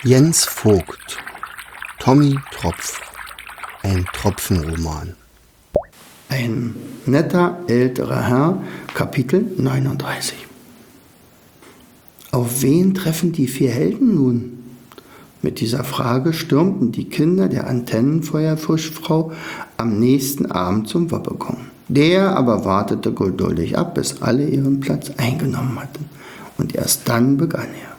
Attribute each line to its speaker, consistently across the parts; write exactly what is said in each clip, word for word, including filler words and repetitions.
Speaker 1: Jens Vogt, Tommy Tropf, ein Tropfenroman.
Speaker 2: Ein netter älterer Herr, Kapitel neununddreißig. Auf wen treffen die vier Helden nun? Mit dieser Frage stürmten die Kinder der Antennenfeuerfischfrau am nächsten Abend zum Wobbegon. Der aber wartete geduldig ab, bis alle ihren Platz eingenommen hatten. Und erst dann begann er.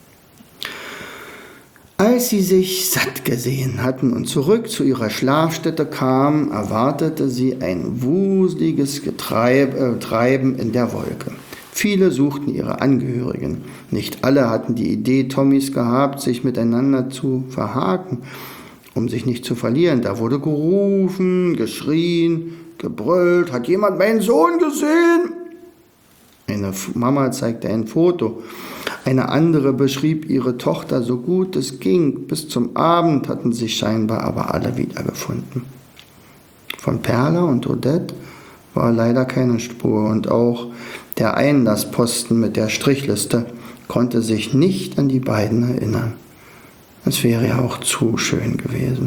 Speaker 2: Als sie sich satt gesehen hatten und zurück zu ihrer Schlafstätte kamen, erwartete sie ein wuseliges Getreib, äh, Treiben in der Wolke. Viele suchten ihre Angehörigen. Nicht alle hatten die Idee Tommys gehabt, sich miteinander zu verhaken, um sich nicht zu verlieren. Da wurde gerufen, geschrien, gebrüllt. Hat jemand meinen Sohn gesehen? Eine Mama zeigte ein Foto. Eine andere beschrieb ihre Tochter so gut es ging. Bis zum Abend hatten sich scheinbar aber alle wiedergefunden. Von Perla und Odette war leider keine Spur und auch der Einlassposten mit der Strichliste konnte sich nicht an die beiden erinnern. Es wäre ja auch zu schön gewesen.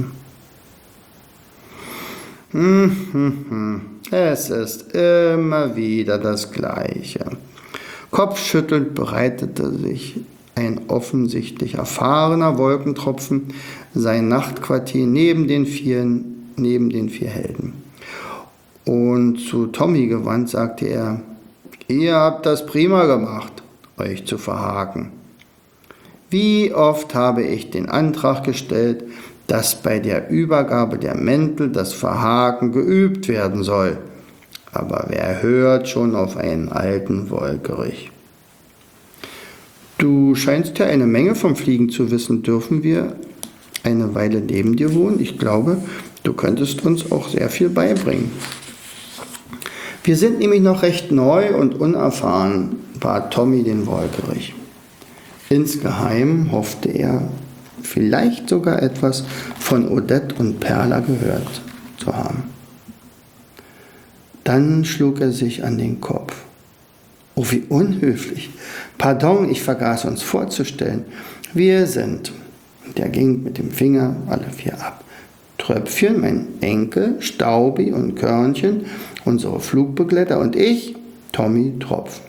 Speaker 2: Hm, hm, hm. Es ist immer wieder das Gleiche. Kopfschüttelnd bereitete sich ein offensichtlich erfahrener Wolkentropfen sein Nachtquartier neben den vier, neben den vier Helden. Und zu Tommy gewandt sagte er: Ihr habt das prima gemacht, euch zu verhaken. Wie oft habe ich den Antrag gestellt, dass bei der Übergabe der Mäntel das Verhaken geübt werden soll. Aber wer hört schon auf einen alten Wolkerich? Du scheinst ja eine Menge vom Fliegen zu wissen. Dürfen wir eine Weile neben dir wohnen? Ich glaube, du könntest uns auch sehr viel beibringen. Wir sind nämlich noch recht neu und unerfahren, bat Tommy den Wolkerich. Insgeheim hoffte er, vielleicht sogar etwas von Odette und Perla gehört zu haben. Dann schlug er sich an den Kopf. Oh, wie unhöflich. Pardon, ich vergaß uns vorzustellen. Wir sind, der ging mit dem Finger alle vier ab, Tröpfchen, mein Enkel, Staubi und Körnchen, unsere Flugbegleiter und ich, Tommy Tropf.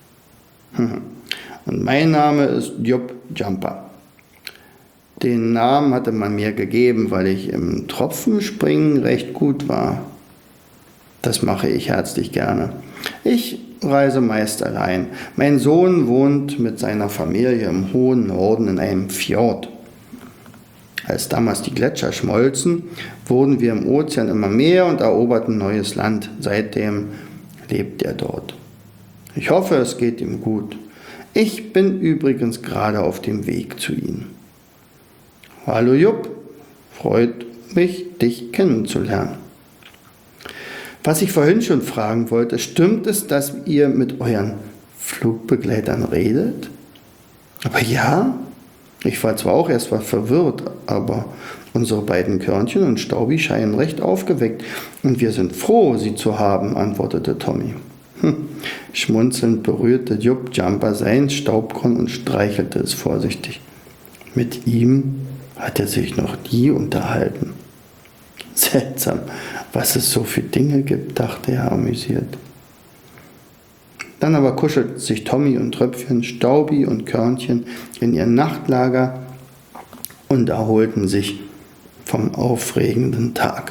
Speaker 2: Und mein Name ist Jupp Jumper. Den Namen hatte man mir gegeben, weil ich im Tropfenspringen recht gut war. Das mache ich herzlich gerne. Ich reise meist allein. Mein Sohn wohnt mit seiner Familie im hohen Norden in einem Fjord. Als damals die Gletscher schmolzen, wurden wir im Ozean immer mehr und eroberten neues Land. Seitdem lebt er dort. Ich hoffe, es geht ihm gut. Ich bin übrigens gerade auf dem Weg zu ihm. Hallo Jupp, freut mich, dich kennenzulernen. Was ich vorhin schon fragen wollte, stimmt es, dass ihr mit euren Flugbegleitern redet? Aber ja, ich war zwar auch erst mal verwirrt, aber unsere beiden Körnchen und Staubi scheinen recht aufgeweckt und wir sind froh, sie zu haben, antwortete Tommy. Hm. Schmunzelnd berührte Jupp Jumper sein Staubkorn und streichelte es vorsichtig. Mit ihm hat er sich noch nie unterhalten. Seltsam, was es so für Dinge gibt, dachte er amüsiert. Dann aber kuschelten sich Tommy und Tröpfchen, Staubi und Körnchen in ihr Nachtlager und erholten sich vom aufregenden Tag.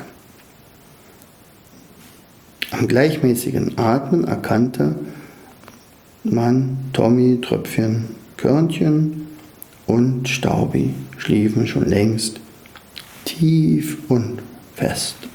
Speaker 2: Am gleichmäßigen Atmen erkannte man, Tommy, Tröpfchen, Körnchen und Staubi schliefen schon längst tief und fest.